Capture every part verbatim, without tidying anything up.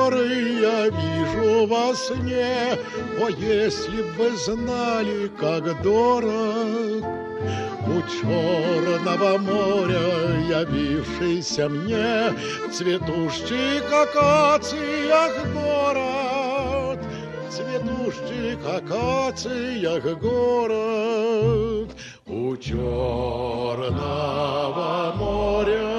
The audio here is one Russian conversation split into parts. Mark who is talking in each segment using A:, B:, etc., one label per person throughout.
A: который я вижу во сне. О, если б вы знали, как дорог у черного моря явившийся мне цветущих акациях город, цветущих акациях город у черного моря.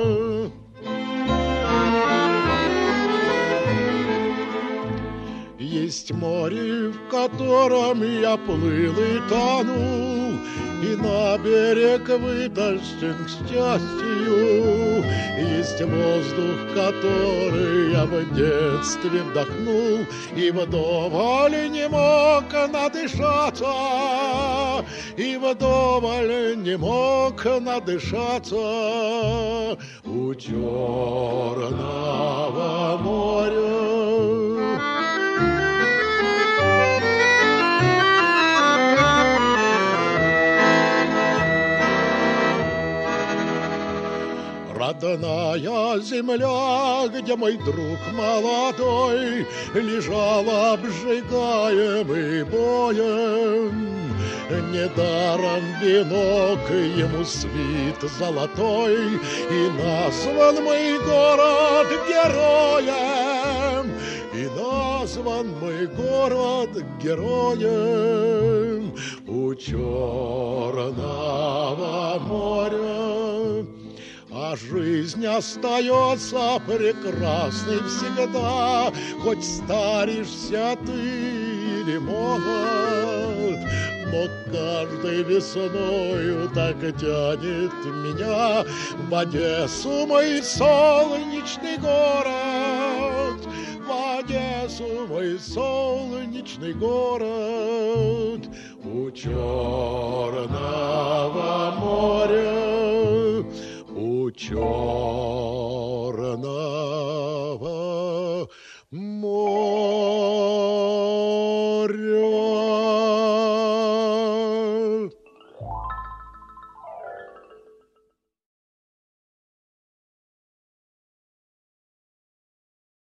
A: Есть море, в котором я плыл и тонул, и на берег вытащен к счастью. Есть воздух, который я в детстве вдохнул, и вдоволь не мог надышаться, и вдоволь не мог надышаться у черного моря. Родная земля, где мой друг молодой лежал обжигаемый боем, недаром венок ему свит золотой, и назван мой город героем, и назван мой город героем у черного моря. А жизнь остается прекрасной всегда, хоть старишься ты или молод. Но каждой весною так тянет меня в Одессу, мой солнечный город, в Одессу, мой солнечный город у черного моря. У черного